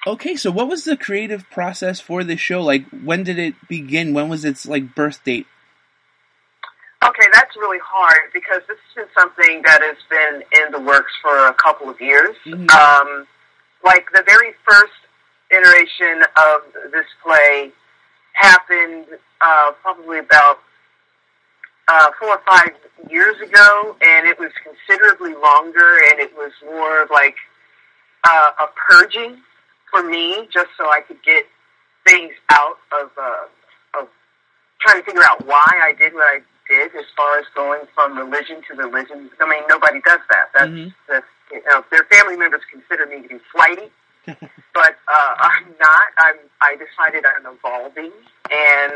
Okay, so what was the creative process for this show? Like, when did it begin? When was its, like, birth date? Okay, that's really hard because this has been something that has been in the works for a couple of years. Mm-hmm. Like, the very first iteration of this play happened probably about 4 or 5 years ago, and it was considerably longer, and it was more of like a purging for me, just so I could get things out of trying to figure out why I did what I did as far as going from religion to religion. I mean, nobody does that. That's you know, their family members consider me to be flighty, but I'm not. I decided I'm evolving, and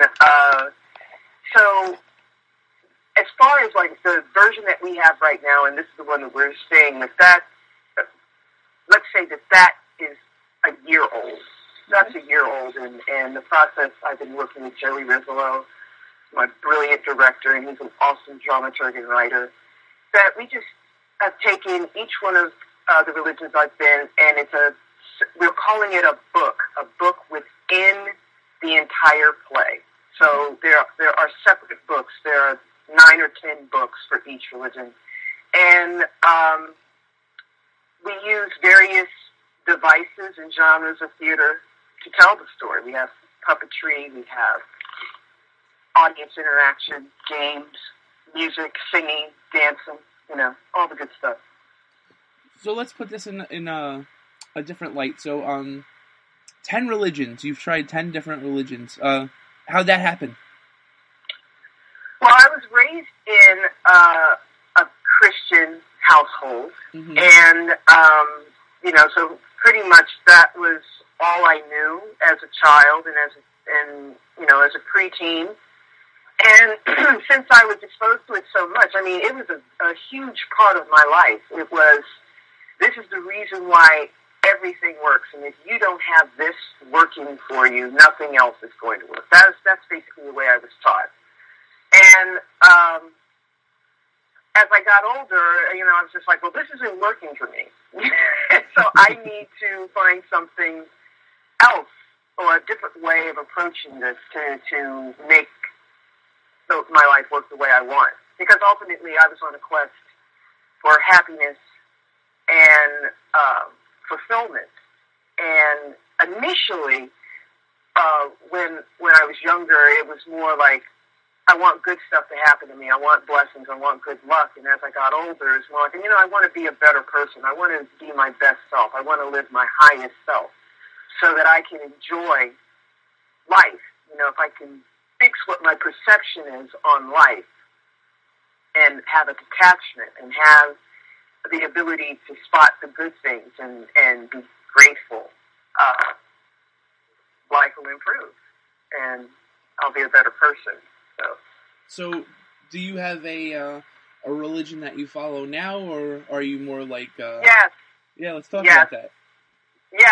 so as far as like the version that we have right now, and this is the one that we're staying with, that let's say that is a year old. That's a year old, and the process, I've been working with Joey Rizzolo, my brilliant director, and he's an awesome dramaturg and writer, that we just have taken each one of the religions I've been, and we're calling it a book within the entire play. So there are separate books. There are 9 or 10 books for each religion. And we use various devices and genres of theater to tell the story. We have puppetry, we have audience interaction, games, music, singing, dancing, all the good stuff. So let's put this in a different light. So, 10 religions. You've tried 10 different religions. How'd that happen? Well, I was raised in a Christian household, mm-hmm. and so pretty much that was all I knew as a child and as a preteen. And since I was exposed to it so much, I mean, it was a huge part of my life. This is the reason why everything works, and if you don't have this working for you, nothing else is going to work. That's basically the way I was taught. And as I got older, I was just like, well, this isn't working for me. So I need to find something else or a different way of approaching this to make my life work the way I want. Because ultimately I was on a quest for happiness and fulfillment. And initially, when I was younger, it was more like, I want good stuff to happen to me. I want blessings. I want good luck. And as I got older, it's more like, I want to be a better person. I want to be my best self. I want to live my highest self so that I can enjoy life. If I can fix what my perception is on life and have a detachment and have the ability to spot the good things and be grateful, life will improve and I'll be a better person. So, do you have a religion that you follow now, or are you more like? Yes. Yeah, let's talk about that. Yeah,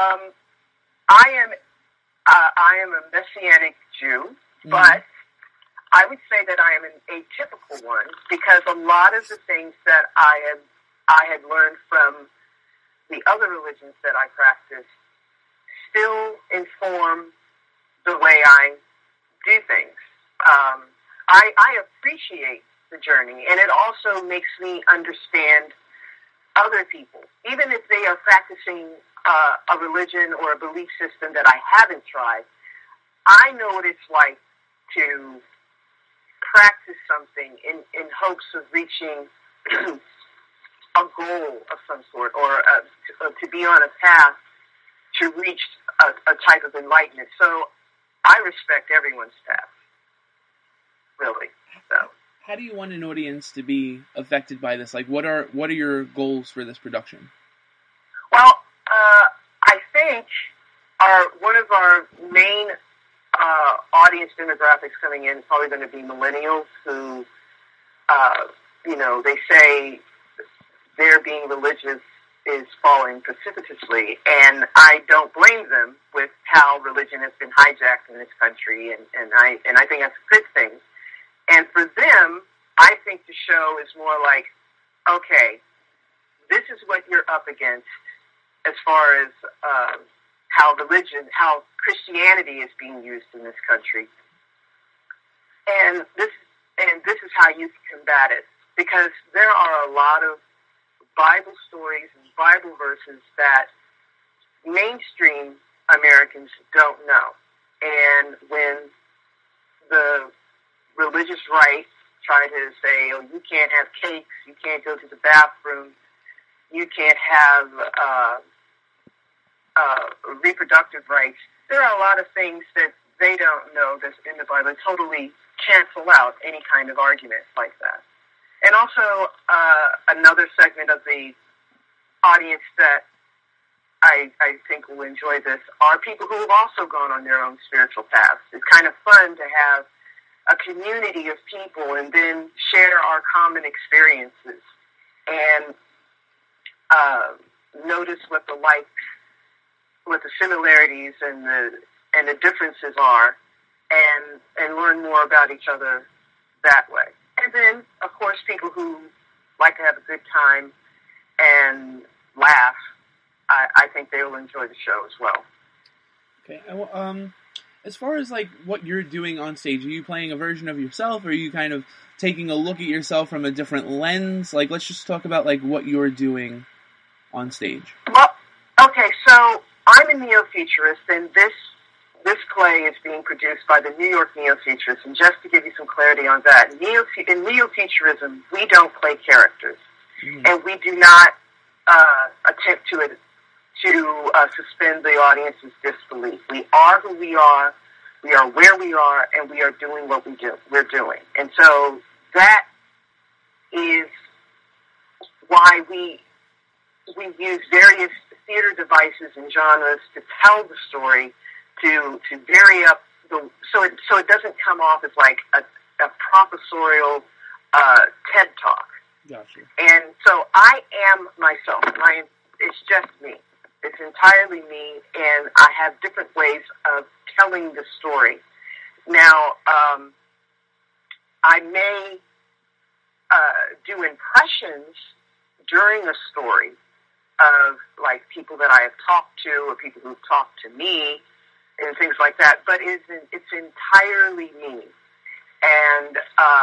I am a Messianic Jew, mm-hmm. but I would say that I am an atypical one because a lot of the things that I had learned from the other religions that I practice still inform the way I do things. I appreciate the journey, and it also makes me understand other people. Even if they are practicing a religion or a belief system that I haven't tried, I know what it's like to practice something in hopes of reaching a goal of some sort, or to be on a path to reach a type of enlightenment. So I respect everyone's path. Really. So. How do you want an audience to be affected by this? Like, what are your goals for this production? Well, I think one of our main audience demographics coming in is probably going to be millennials who, they say their being religious is falling precipitously, and I don't blame them with how religion has been hijacked in this country, and I think that's a good thing. And for them, I think the show is more like, okay, this is what you're up against as far as religion, how Christianity is being used in this country. And this is how you can combat it, because there are a lot of Bible stories and Bible verses that mainstream Americans don't know. And when the religious right try to say, oh, you can't have cakes, you can't go to the bathroom, you can't have reproductive rights, there are a lot of things that they don't know that's in the Bible that totally cancel out any kind of argument like that. And also, another segment of the audience that I think will enjoy this are people who have also gone on their own spiritual paths. It's kind of fun to have a community of people and then share our common experiences and notice what the likes, what the similarities and the differences are, and learn more about each other that way. And then, of course, people who like to have a good time and laugh, I think they will enjoy the show as well. Okay. As far as like what you're doing on stage, are you playing a version of yourself, or are you kind of taking a look at yourself from a different lens? Like, let's just talk about like what you're doing on stage. Well, okay, so I'm a neo-futurist, and this play is being produced by the New York Neo-Futurists. And just to give you some clarity on that, in neo-futurism, we don't play characters, and we do not attempt to suspend the audience's disbelief. We are who we are where we are, and we are doing what we're doing. And so that is why we use various theater devices and genres to tell the story, to vary up so it doesn't come off as like a professorial TED talk. Gotcha. And so I am myself. It's just me. It's entirely me, and I have different ways of telling the story. Now, I may do impressions during a story of like people that I have talked to or people who've talked to me and things like that, but it's entirely me. And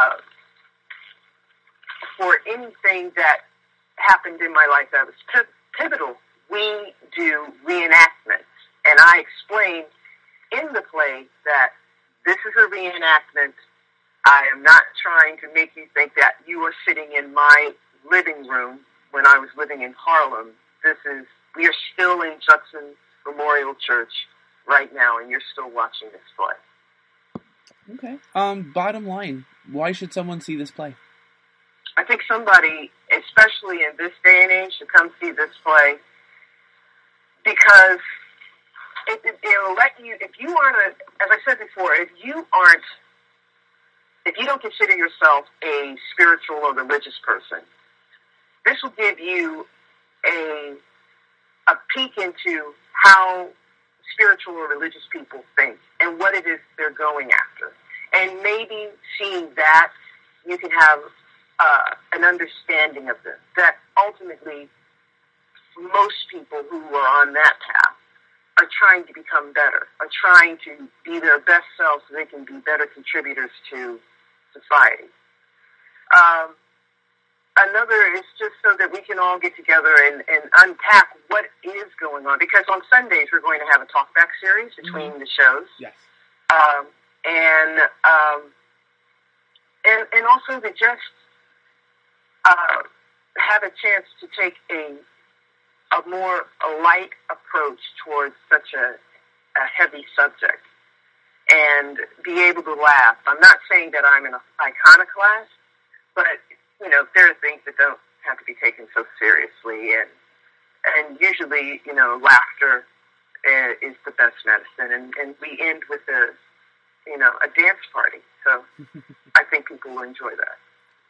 for anything that happened in my life that was pivotal, we do reenactments. And I explain in the play that this is a reenactment. I am not trying to make you think that you are sitting in my living room when I was living in Harlem. We are still in Judson Memorial Church right now, and you're still watching this play. Okay. Bottom line, why should someone see this play? I think somebody, especially in this day and age, should come see this play because it'll let you, if you aren't, as I said before, if you don't consider yourself a spiritual or religious person, this will give you a peek into how spiritual or religious people think and what it is they're going after. And maybe seeing that, you can have an understanding of this, that ultimately most people who are on that path are trying to become better, are trying to be their best selves so they can be better contributors to society. Another is just so that we can all get together and unpack what is going on. Because on Sundays, we're going to have a talkback series between the shows. Yes. And also to just have a chance to take a light approach towards such a heavy subject and be able to laugh. I'm not saying that I'm an iconoclast, but there are things that don't have to be taken so seriously, and usually, laughter is the best medicine, and we end with a dance party, so I think people will enjoy that.